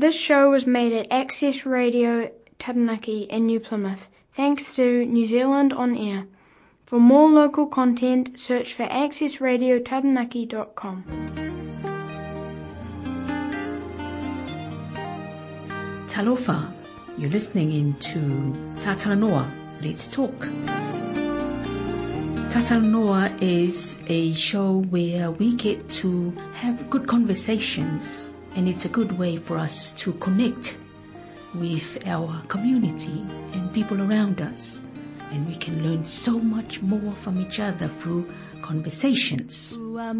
This show was made at Access Radio Taranaki in New Plymouth, thanks to New Zealand On Air. For more local content, search for accessradiotaranaki.com. Talofa, you're listening into Tatalanoa, Let's Talk. Tatalanoa is a show where we get to have good conversations, and it's a good way for us to connect with our community and people around us, and we can learn so much more from each other through conversations.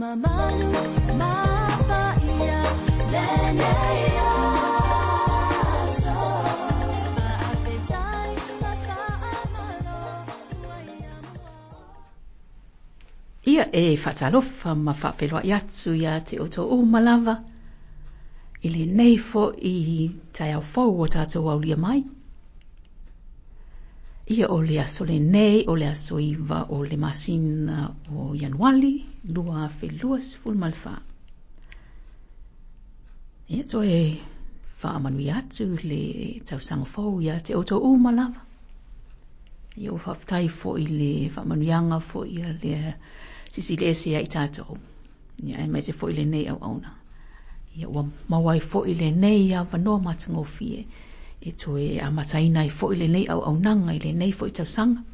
Ia e whatalofa ma whawhelua iatsu ia te oto o malawa. Ili nei fo i tai au whau o tātou au lia mai. Ia o le aso le nei o le aso iwa o le masina o Januali, lua whelua sifuru malwha. Ia to e whaamanu iatsu le tausanga whau ia te oto o malawa. Ia o whawtai fo i le whaamanu ianga fo i le sisi le ese ai tātou. Ia e mai se fo i le nei au auna. Ia ua mawai fo i le nei a wanoa matangofie. E to e amataina i fo i le nei au aunanga i le nei fo i tausanga.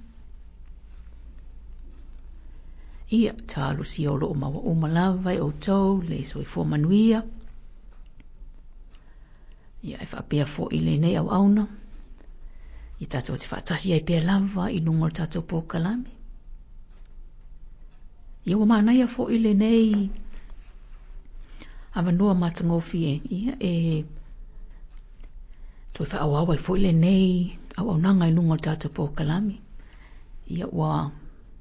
Ia tā lusi o loo mawa o malawa i o tau le so i fo manuia. Ia e whapea fo i le nei au auna. I tātou te whaatasi ai pia lava i nungo tātou pōkalame. Ia ua mānaia fo i le nei awanoa matangofie. Ia e toi whaawawai fo i le nei au nanga i nungo tātou pōkalame. Ia ua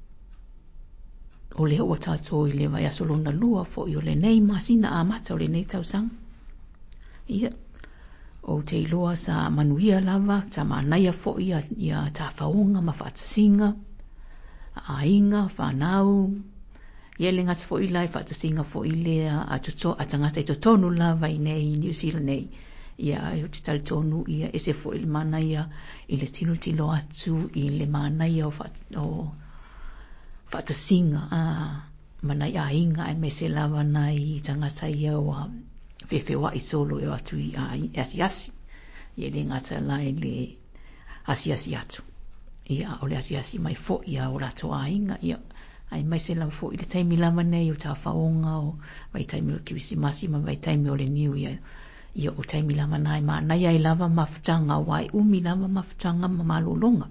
o le ua tātou i le vai asolona lua fo i o le nei masina a mata o le nei tausanga. Ia o te iloa sa manuia lava, sa mānaia fo ia tā whaonga ma whaatasinga, a inga, whanau. Ia le ngata fo i lai whaatasinga fo i lea a tangata i totonu lava i nei New Zealand nei. Ia e o te tali tonu ia ese fo i le mānaia i le tilo atu i le mānaia o whaatasinga manai a inga e mese lava nei tangata ia o whewhewa i solo e atu i asi. Ia le ngata lai le asi atu. Ia o le asi mai fo ia o rato a inga ia ai mai se lava fo i le taimi lava nei o tā whaonga o vai taimi o Kirisimasi ma vai taimi o le New Year. Ia o taimi lava nai mānai ai lava mawhitanga wai umi lava mawhitanga ma malolonga.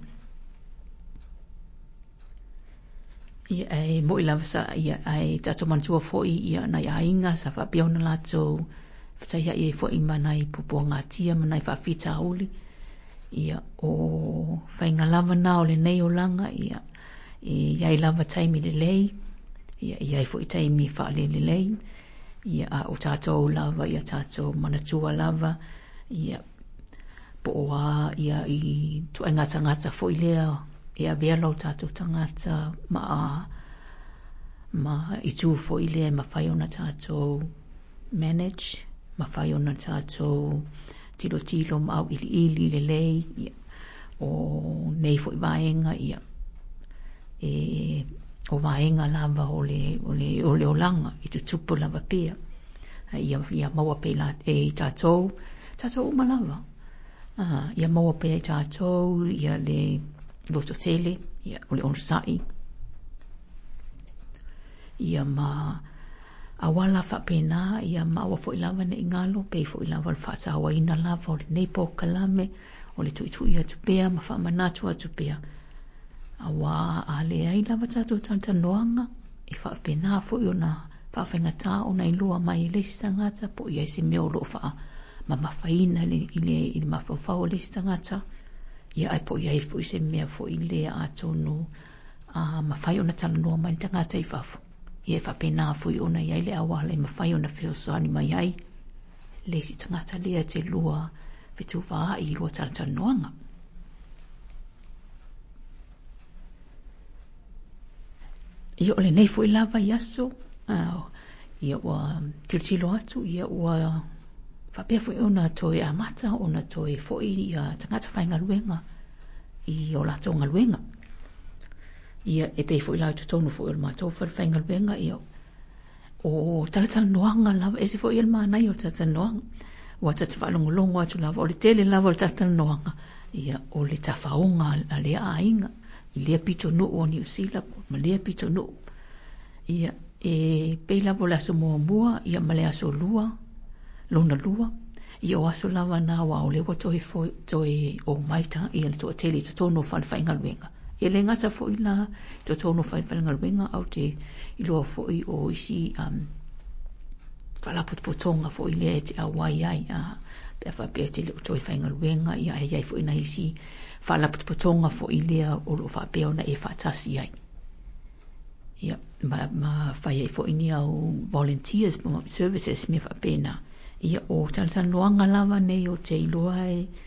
Ia ai mo i lava sa ia ai tato mantua fo i ia nai a inga sa whapeona lato whataia i fo i manai pupua ngatia manai whawhita auli. Ia o whainga lava na o le nei o langa ia iai lava taimi le lei, iai fo i taimi whaale le lei, ia o tātou lava, ia tātou manatua lava, ia po oa, ia i tua ngata fo i lea, ia vea lau tātou tangata ma i tū fo i lea ma whai ona tātou manage, ma whai ona tātou tilo ma au ili le lei, ia o nei fo i vaenga, ia o vaenga lava o le olanga i tu tupu lava pia ia maua pe la e tātou malava ia maua pe e tātou ia le loto tele ia o le onsai ia ma awala whapena ia maua fo i lava ne ingalo pe fo i lava le whaatawa ina lava o le neipo kalame o le tuitu ia tupea ma whamanatu atupea awa a le ai lava tātou tantanoanga i whapena fo i ona whawhengata o nei lua mai le sangata po i eise meo lo wha ma mawhaina i le mawhawhau le sangata ia ai po i eise se mea fo i le a tonu a mawhai ona talanoa mai tangata i whafu i e whapena fo i ona i ai le awa le mawhai ona whiosani mai ai le si tangata lea te lua fitu wha i lua tantanoanga. Ia o le nei fo i lava i aso, ia ua tilo atu, ia ua Whapea fo ona toi a mata, ona toi fo i tangata whainga luenga i o lato ngā luenga. Ia e pei fo i lau tonu fo i o matou whainga luenga i o talatala noanga lava, ese fo i alma nai o talatala noanga. Wa tata whalongolongo atu lava, o le tele lava o talatala noanga. Ia o le tawhaonga a lea ainga, i lea pito no o New Zealand, ma lea pito no. Ia e pei lava o le aso mua, ia ma le aso lua, lona lua. Ia o aso lava na wa o le wa toi o maita, ia le toa tele to tono whainga luenga. Ia le ngata fo i la to tono whainga luenga au te iloa fo i o isi whalaputpotonga fo i lea te awai ai pia whapea te leo toi whainga luenga ia e iai fo i na isi whalaputpotonga fo i lea o lo whapea ona e whatasi ai. Ia ma whai ai fo i ni au volunteers services me whapea na ia o talatala noanga lava nei o te iloa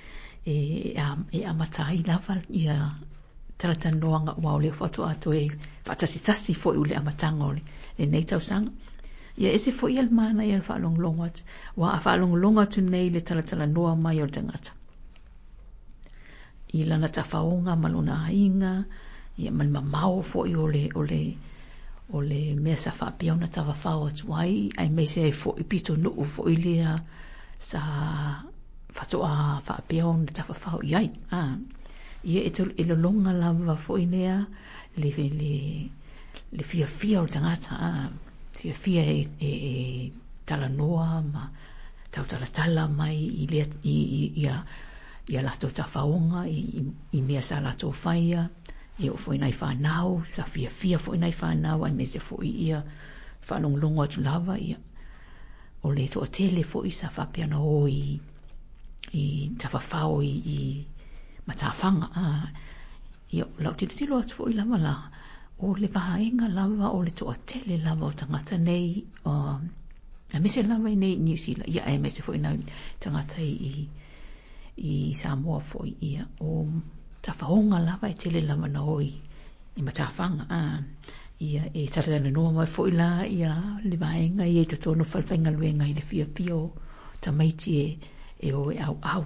e amatai lava ia talatala noanga wa o leo whatu ato e whatasitasi fo i ule amatanga o le nei tausanga. Ia ese fo i almana ia whaalongolongo atu. Wa a whaalongolongo atu nei le talatala noa mai o tangata. I lana ta whaonga malona ainga, ia malima mau fo i o le mea sa whapea ona tawa whao atu ai, ai mei se fo i pito nuu fo i lea sa whatoa whapea ona tawa whao i ai. Ia e lo longa lava fo i lea le fia o tangata, fia e tala noa ma tau tala mai i lea ia lato ta whaonga i mea sa lato whaia i o fo i nai whanau sa fia fo i nai whanau ai mese fo i ia whanonglongo atu lava ia o le toa tele fo i sa whapea na o i ta whao i matawhanga ia lau tilo atu fo i lava la o le vahaenga lava o le toa tele lava o tangata nei a mese lava i nei New Zealand ia e mese fo i nai tangata i Samoa fo i ia o tawhahonga lava i tele lava na oi i matawhanga ia e taratana noa mai fo i la ia le vahaenga i e totono whainga luenga i le fia o tamaiti e o au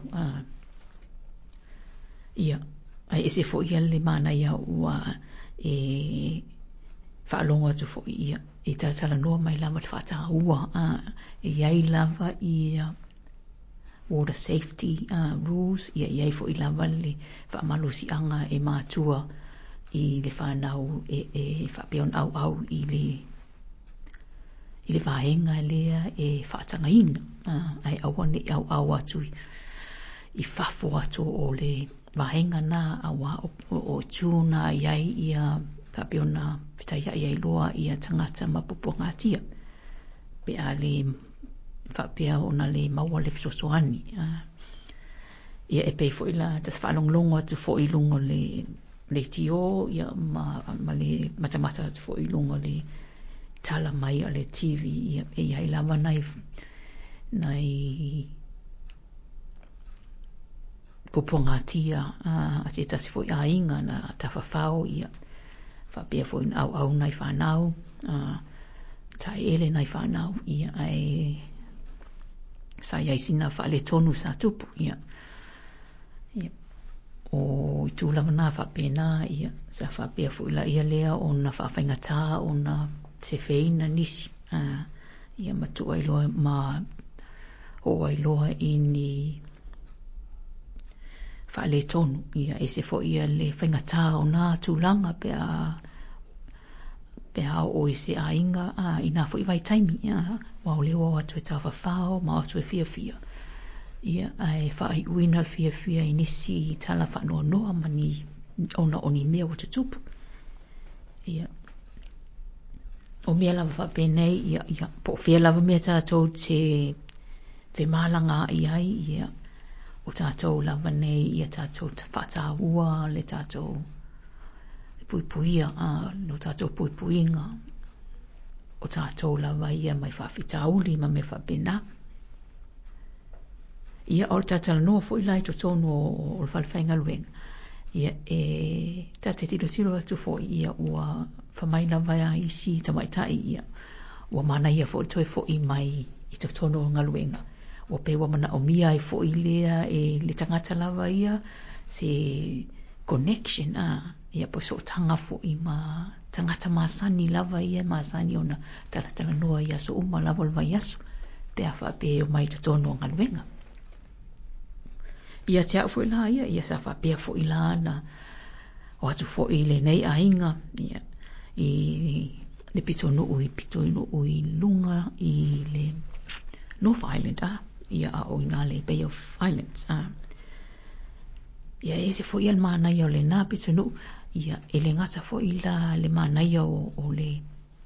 ia ai ese fo ia le mana ia ua e whaalonga atu fo ia e taratala noa mai lava le whata ua e iai lava i water safety rules ia iai fo i lava le whaamalusi anga e mātua i le whanau e whapeon au i le vaenga lea e whaatanga ina ai awane au atu i whafo atu o le vaenga na awa o tūna iai ia whapeona whitai ia loa ia tangata mapupo ngatia pe a le whapea ona le maua le fisosoani ia e pei fo i la tas whalonglongo atu fo i lungo le tio ia ma le matamata atu fo i lungo le tala mai a le TV ia e iai lava nai pupo ngatia a te tasi fo i a inga na tawhawhao ia whapea fo i au nai whanau tai ele nai whanau ia ai sa iai sina whaale tonu sa tupu ia o i tūlama nā whapena ia sa whapea fo ila ia lea o na whawhainga tā o na te whina nisi ia matua iloa ma hoa iloa i ni whaale tonu ia e se fo ia le whainga tā o nā tūlanga pea o i se a inga i nā fo i vai taimi wa o leo atu e tā whawhao ma atu e fia ia ai whai uina fia i nisi i tala whanoa noa mani ona oni mea o te tupu ia o mea lava whapenei ia po fia lava mea tātou te mālanga i ai ia o tātou lava nei ia tātou whātāua le tātou puipuia no tātou puipuinga o tātou lava ia mai whawhitauli ma me whapena ia o tātala noa fo i lai to tono o whalwhainga luenga ia e tate tiro atu fo ia ua whamai lava ia isi tamaitai ia ua mana ia fo i toi fo i mai i to tono ngaluenga o pe wa mana o mia e fo ilea e le tangata lava ia se connection ia po so tanga fo I ma tangata masani lava ia masani ona tala noa ia so uma lava le vai aso pe afa pe o mai tatono ngaluenga ia te au fo ila ia sa fa pe fo ila na o atu fo ile nei ainga ia I le pitono ui lunga I le North Island ia a o ina le Bay of Islands ia ese fo ia le mana ia o le na pitono ia ele ngata fo ila le mana ia o le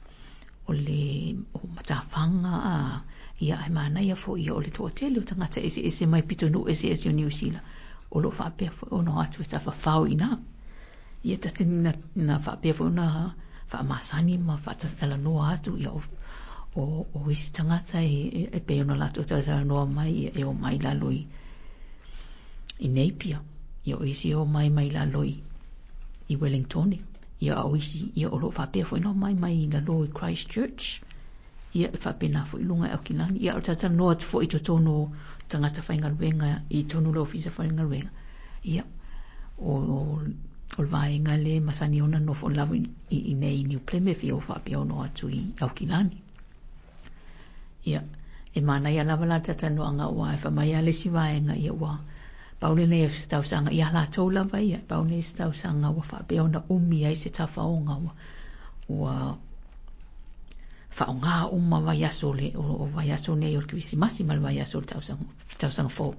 matafanga ia ai mana ia fo ia o le totele o tangata ese mai pitono ese o New Zealand o lo fa pe fo ono atu ta fa fau ina ia tatini na fa pe fo na fa masani ma fa tala noa atu ia o isi tangata e pe ona lato tala noa mai e o mai laloi I Napier ia o isi o mai laloi I Wellington ia o isi ia o lo fa pe fo no mai laloi Christchurch ia fa pe na fo ilunga o Kilani ia o tala noa tu fo I tono tangata whaingaluenga I tono lo fisa whaingaluenga ia o vaenga le masani ona no fo lawa I nei New Plymouth I o whape ono atu I Aukilani. Ia, e mana ia lawa la tata no anga ua e whamai ale si vaenga ia ua. Paule nei o se tausanga ia la tau lawa ia. Paule nei se tausanga ua whape ona umi ai se tawhaonga ua whaonga uma vai aso le o vai aso nei o kivisi masi mal vai aso le tausanga fo.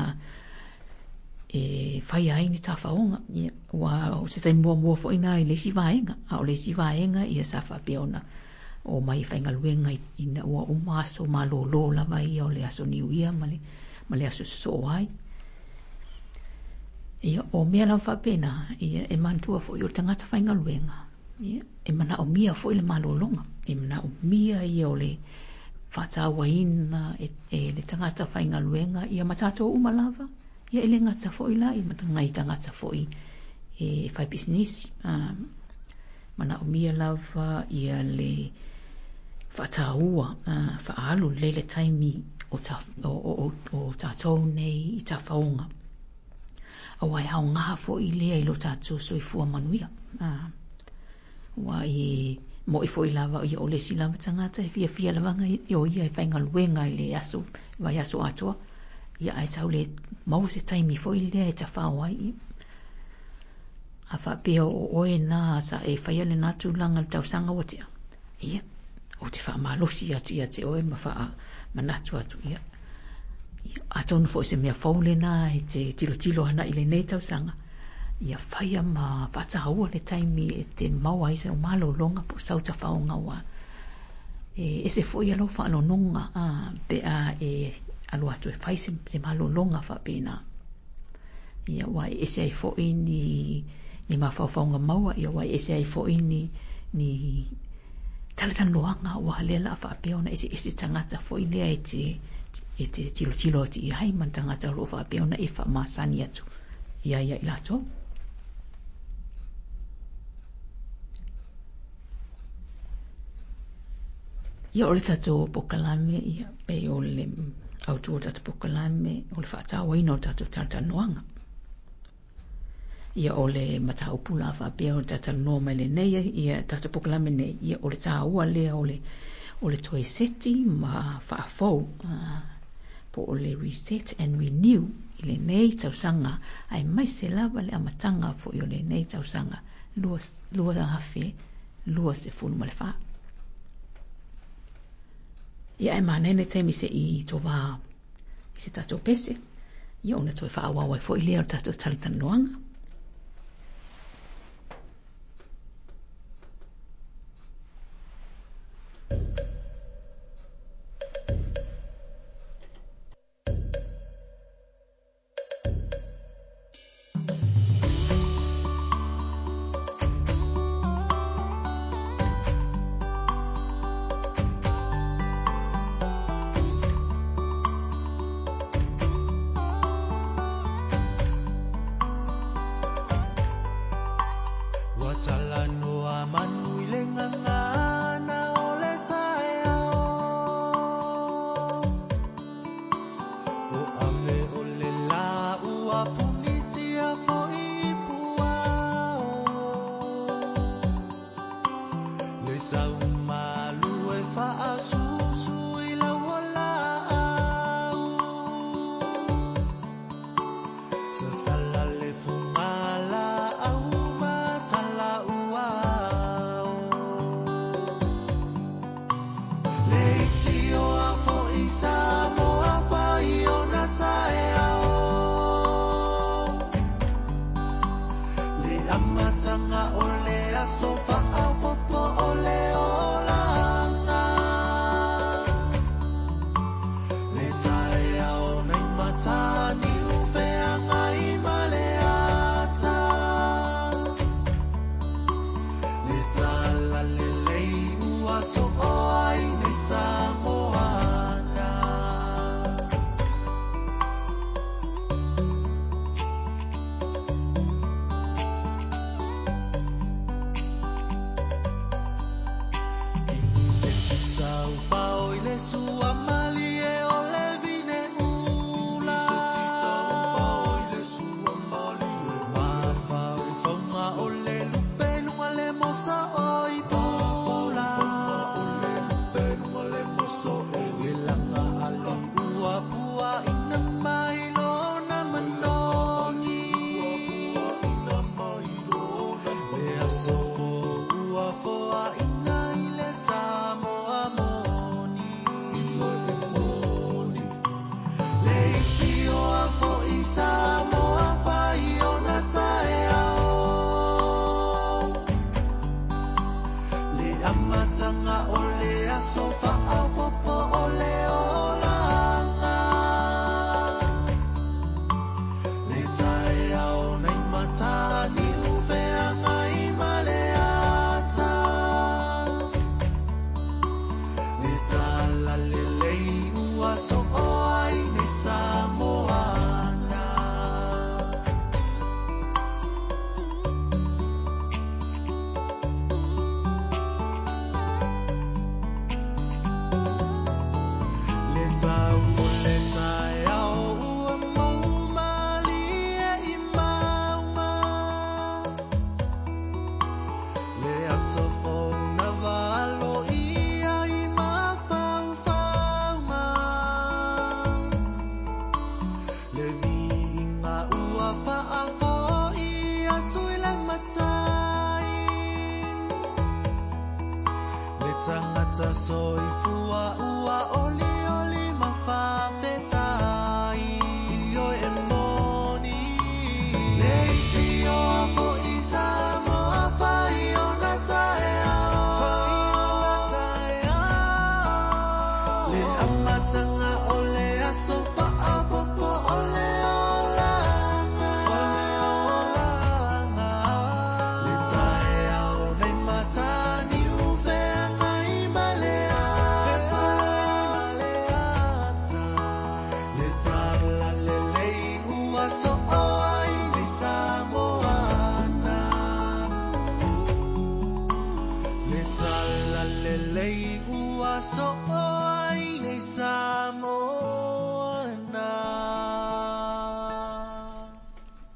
E whai ai ni tawhaonga wa o se tai mua fo ina I lesi vaenga o lesi vaenga ia sa whape ona o mai whaingaluenga ina ua umaso malolo lava ia o le aso niuia ma le aso so ai ia o mea lau whapena ia e mantua fo I o tangata whaingaluenga ia e mana o mia fo I le malolonga e mana o mia ia o le whatawa ina e le tangata whaingaluenga ia matato umalava ia ele ngata fo ila I matangai tangata fo I e whai business mana o mia lava ia le whataua whaalu lele taimi o tātou nei I tā whaonga awai hao ngā fo I lea I lo tātou so I fua manuia wa I mo I fo I lava ia o le si lava tangata e fia lavanga I o ia I whaingaluenga I le aso vai aso atoa ia ai tau le mau se taimi fo I lea e ta whawai a whapea o oe nā sa e whaia le nātu langa le tausanga o tea ia o te wha malosi atu ia te oe ma wha manatu atu ia a tonu fo se mea faule nā e te tilo hana I le nei tausanga ia whaia ma whatahaua le taimi e te maua isa o malo longa po sauta whaonga wa e se fo ia lo wha alo nonga pe a e alo atu e whai se malo longa wha pēnā ia wai e se ai fo ni mawhawhaonga maua ia wai e se ai fo ni talatanoanga wa lela wha peona e se tangata fo lea e te tilo ati I hai man tangata lo wha peona e wha masani atu ia I lato ia o le tato pokalame ia pe o le autua tato pokalame o le whaatawa ina o tato talatanoanga ia o le mataupula whapea o tatalanoa mai le nei ia tato pokalame nei ia o le tāua lea o le toi seti ma whaafou po o le reset and renew I le nei tausanga ai mai se lava le amatanga fo I o le nei tausanga lua hafe lua se fulu ma le wha ia e manene temi se I tova I se tato pese ia ona toi whaawawai fo I lea o tato talatanoanga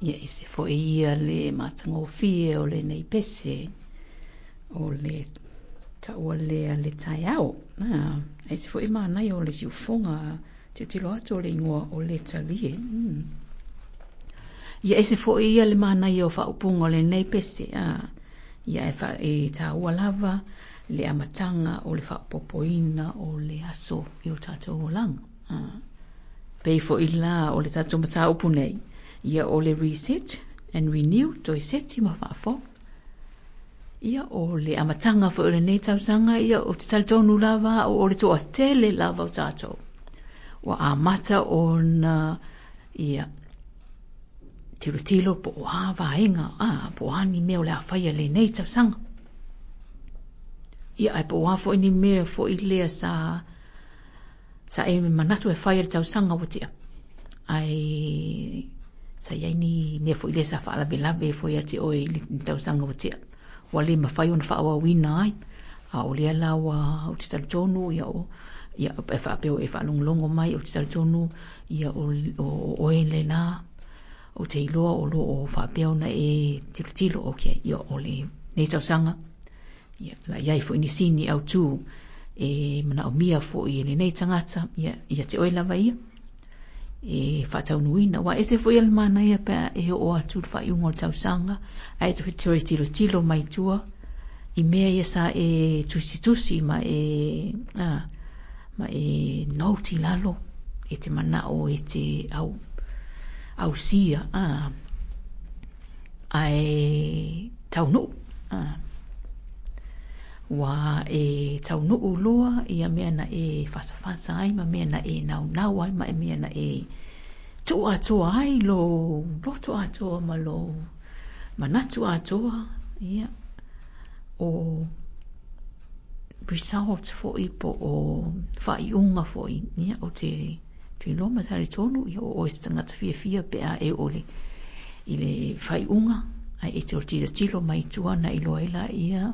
Ia ese fo ia le matango fie o le nei pese o le taua lea le tai au. Ese fo ima nai o le siufonga te tilo atu o le ingoa o le talie. Ia ese fo ia le manai o whaupunga o le nei pese. Ia e taua lava le amatanga o le whaupopoina o le aso i o tātou o langa. Pei fo ila o le tātou mata upu nei. Ia o le reset and renew toi seti ma whaafo. Ia o le amatanga fo le nei tausanga ia o te talitonu lava o le toa tele lava o tātou. Wa amata o na ia tilo po o hawa inga po ani mea o le awhaia le nei tausanga. Ia ai po wafo ini mea fo i lea sa e manatu e whaia le tausanga watia. Ai sa yaini mea fo i lea sa whaalawe lawe fo ia te oi le tausanga watia. Wa le mawhai ona whaawa wina ai. O lea lawa o te talitonu ia o e whaapeo e whaalongolongo mai o te talitonu ia o oe le nā. O te iloa o lo o whaapeo na e tilo ok ia o le nei tausanga. Ia la iai fo ini sini au tū e mana o mia fo i le nei tangata ia te oe lava ia. E whaataunuina wa ese fo ia le mana ia pia e o atu whaiunga o tausanga a e te tilo mai tua i mea ia sa e tusi ma e nauti lalo e te mana o e te au sia ai taunu wa e taunu uloa ia mea na e fasa ai ma mea na e nau ai ma mea na e toa ai lo toa ma lo manatu atoa ia o result fo ipo o whaiunga fo ia o te loma tari tonu ia o istangata fia pea e ole i le whaiunga ai e te tilo mai tua na iloela ia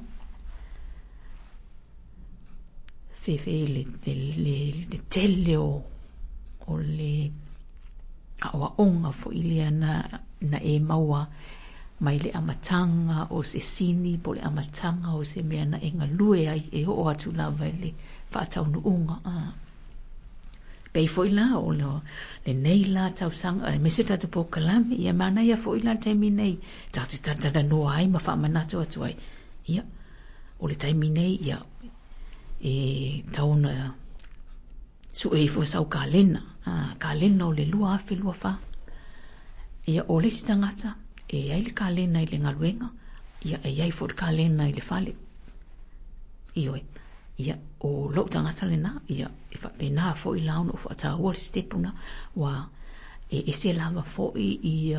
fefe le tele o le awa onga fo ilia na e maua mai le amatanga o se sini po le amatanga o se mea na e ngalue ai e o atu lava le whaataunu unga pei fo ila o le nei la tausanga le mese tata po kalame ia mana ia fo ila taimi nei tata noa ai ma whaamanato atu ai ia o le taimi nei ia e tauna su e fo sau kalena o le lua afe lua wha ia o le sitangata e ai le kalena i le ngaluenga ia e ai fo le kalena i le fale ioi ia o lo tangata le na ia e fa pena fo i laun o fa ta o le stepuna wa e se lava fo i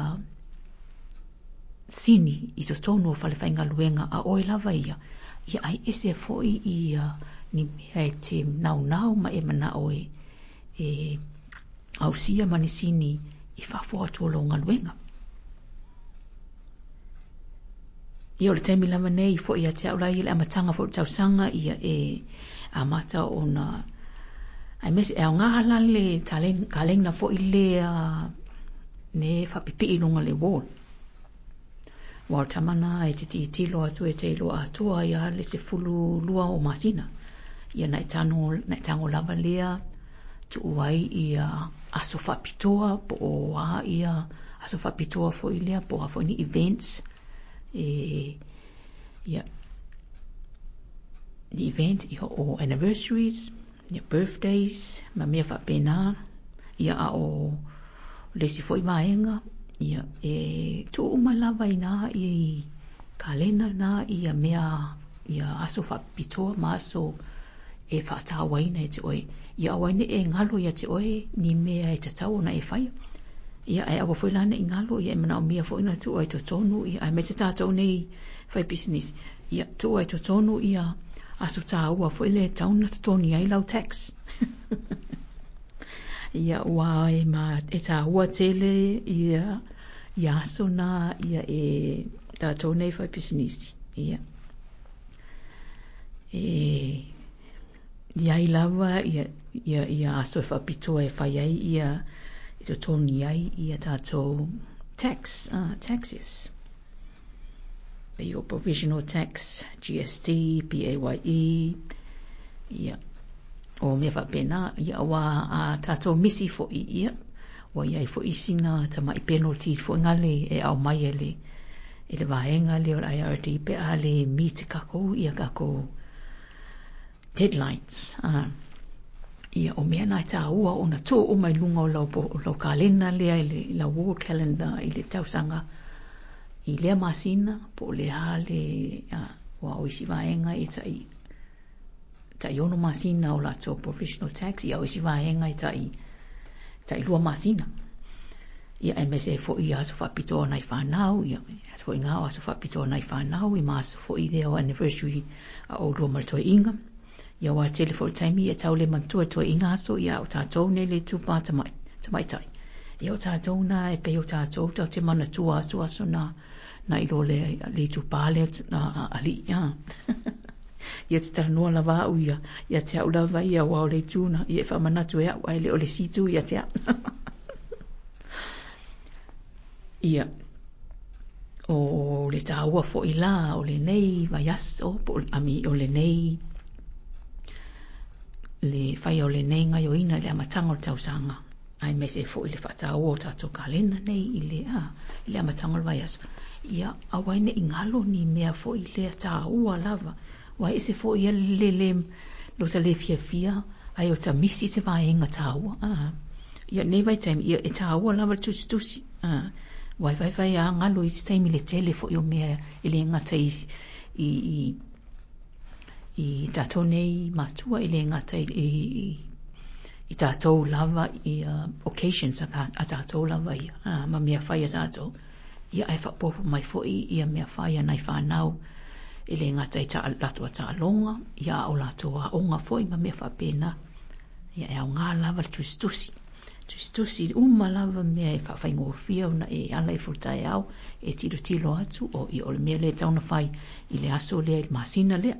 sini i to tonu o fale fa ngaluenga a o lava ia ai ese fo i ni mea te nau ma e mana oe e au sia mani sini i whafo atu o lo ngaluenga. Ia o le taimi lama nei fo ia te aulai le amatanga fo le tausanga ia e amata o na ai mesi e au ngahala le kaleng na fo i le ne whapipi inunga le wall. Wa o tamana e te tilo atu e te ilo atua ia le se fulu lua o masina. Ia na tango lava lea tu uai ia aso whapitoa po o a ia aso whapitoa fo i lea po a fo ni events ia the event ia o anniversaries ia birthdays ma mea whapena ia a o lesi fo i maenga ia tu umai lava ina i kalena na ia mea ia aso whapitoa ma aso e whaatawaina e te oe. Ia awaine e ngalo ia te oe ni mea e tatau na e whai. Ia ai awa whailana i ngalo ia e mana o mea whaina tu ai to tonu ia ai me te tātou nei whai business. Ia tu ai to tonu ia aso tā ua whaile tauna to tonu ai lau tax. Ia ua e ma e tā ua tele ia aso na ia e tātou nei whai business. Ia ia i lava ia aso e whapitoa e whai ai ia i to toni ai ia tātou taxes. Your provisional tax, GST, PAYE, ia o mea whapena, ia wa a tātou misi fo I ia, wa iai fo isina ta mai penalty fo ngale e au mai ele vaenga le o IRD pe ale meet kako ia kako deadlines. Ia o mea nai tā ua o na tō o mai lunga o lau kalena lea la war calendar I le tausanga I lea masina po le hale wa o isi vaenga I ta I ono masina o la tō professional tax ia o isi vaenga I ta I lua masina. Ia MSA fo I aso whapito nai whanau, ia fo I ngā aso whapito nai whanau, I maso fo I leo anniversary a o lua maratoa inga. Ia wa telefone time ia tau le mantua toa inga aso, ia o tātou ne le tupa tamai tai. Ia o tātou na e pe o tātou tau te mana tua aso na ilo le tupa le ali, ia. Ia te taranua lava au ia te au lava ia wao le tūna, ia e whamanatu e au ai le o le situ ia te au. Ia o le tāua fo I la o le nei vai aso ami o le nei le whai o le nei ngai o ina le amatanga o tausanga ai me se fo I le whataua o tātou kalena nei I le amatanga o vai aso ia awaine I ngalo ni mea fo I le tāua lava wa ese fo I le lo ta le fia ai o ta misi te vaenga tāua ia nei vai taimi ia e tāua lava tusi vai a ngalo I te taimi le telefo I o mea I le ngata I tātou nei matua I le ngata I tātou lava I occasions a tātou lava ia ma mea whai a tātou ia ai whapopo mai fo ia mea whai a nai whanau I le ngata I ta latua ta longa ia o latua onga fo I ma mea whapena ia e au ngā lava tusi lava mea e whawhaingo fia una e ala I fultai au e tilo atu o I o le mea le tauna whai I le aso lea I masina lea.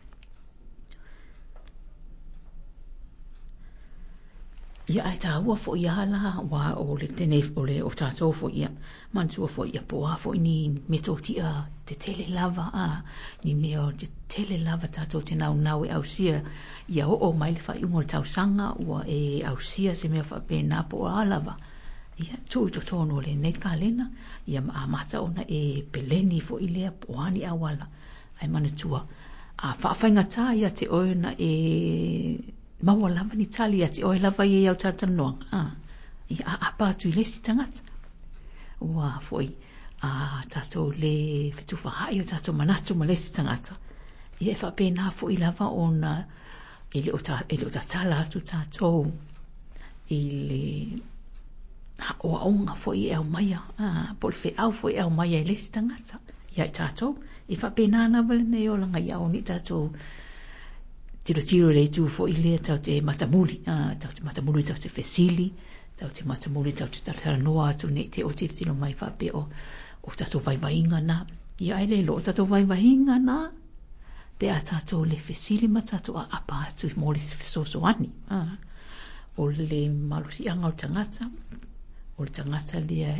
Ia ai tā ua fo I ala wa o le tene o le o tātou fo ia mantua fo ia poa fo ni metotia te tele lava ni mea o te tele lava tātou te nau e au sia ia o mai le whai ungo le tausanga ua e au sia se mea whapena po alava ia tui to tono le nei kalena ia mata ona e peleni fo I lea poani awala ai manatua a whawhainga tā ia te oina e maua lava ni tali ati o e lava I au tātanoanga. Ia a pātu I lesi tangata. Ua foi a tātou le whetufahai o tātou manatu ma lesi tangata. Ia e whapena foi lava o na ele o tātala atu tātou I le o aonga foi e au maia. Po le whe au foi au maia I lesi tangata. Ia I tātou. I whapena na vale nei o langa I au ni tātou tiro le tu fo I lea tau te matamuli, tau te fesili, tau te matamuli, tau te taranoa atu ne te o tilo mai whape o tatou vaivainga na. Ia ai le lo tatou vaivainga na, pe a tatou le fesili ma tatou a apa atu mo le fesosoani. O le malusi anga o le tangata lea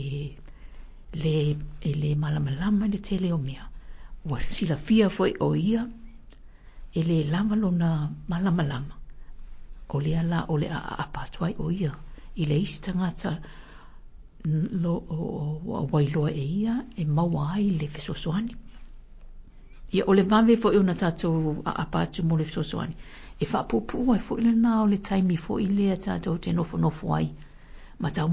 le malamalama le tele o mea. Wa sila fia foi o ia, e le lama lona malama o le ala o le apatuai o ia I le isi tangata o wailoa e ia e maua ai le fesosoani ia o le vave fo I ona tātou apatu mo le fesosoani e whapupua e fo I le nā o le taimi fo I lea tātou te nofo ai matau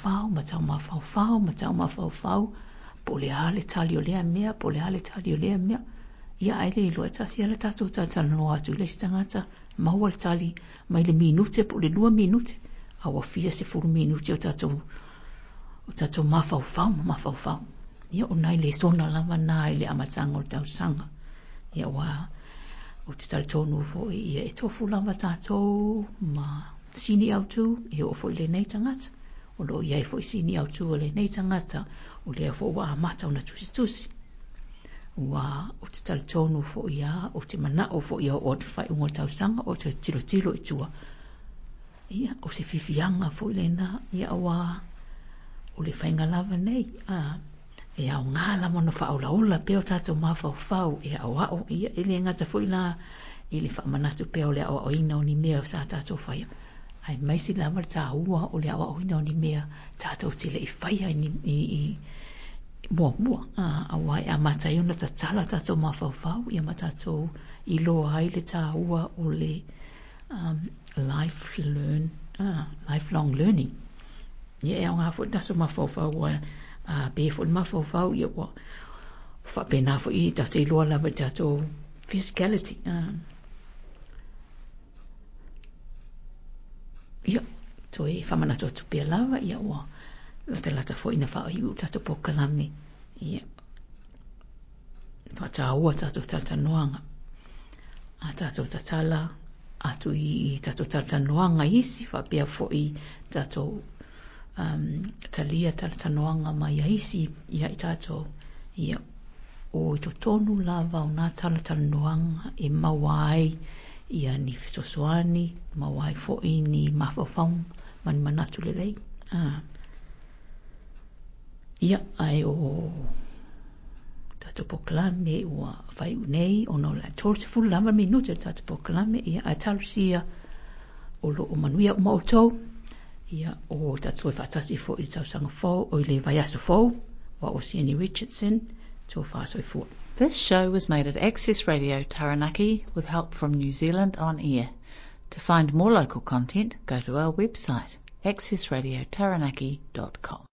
mawhau po le ale tali o lea mea ia ai le loa tasi ala tātou tātanoa atu le stangata maua le tali mai le minute po le 2 minute awa fia se 4 minute o tātou mawhau ia o nai le sona lava nai le amatanga o tausanga ia wa o te taritonu fo ia e tofu lava tātou ma sini au tu ia o fo I le nei tangata o lo ia e fo I sini au tu o le nei tangata o le fo wa amata o na tusi wa o te taritonu fo ia o te mana o fo ia o te whai ungo tausanga o te tilo I tua ia o se fifianga fo I lena ia wa o le whainga lava nei, e au ngāla mono whaola peo tātou mawhau e au ao ia ele ngata fwoi la i le whamanatu peo le au ina o ni mea sa tātou whaia. Ai maisi lava tā ua o le au ina o ni mea tātou te le i whaia i mua. Au ai a matai ona ta tala tātou mawhau ia ma tātou i loa ai le tā ua o le lifelong learning. Ia e au ngā fwoi tātou mawhau be fwoi mawhau ia wa whapena fwoi i tātou i loa lava tātou physicality. Ia, toi whamanatu atu pia lava ia wa lata fwoi na whao iu tātou pokalame. Ia, whataua tātou tatanoanga. A tātou tatala atu i tātou tatanoanga isi whapea fwoi tātou talia tatanoanga mai a isi ia i tātou. Ia, o i to tonu lava o nā tatanoanga e mawai ia ni fisosoani, mawai fwoi ni mawhawhang mani manatu le lei. Ia, ai o tātou pokalame ua whai unei o no la tōrse fulu lama minute tātou pokalame ia a talusia o lo o manuia o mautou ia o tātou e whatasi fo i tausanga fau o i le vaiaso fau wa o Sienny Richardson tō whāsoi fua. This show was made at Access Radio Taranaki with help from New Zealand On Air. To find more local content, go to our website accessradiotaranaki.com.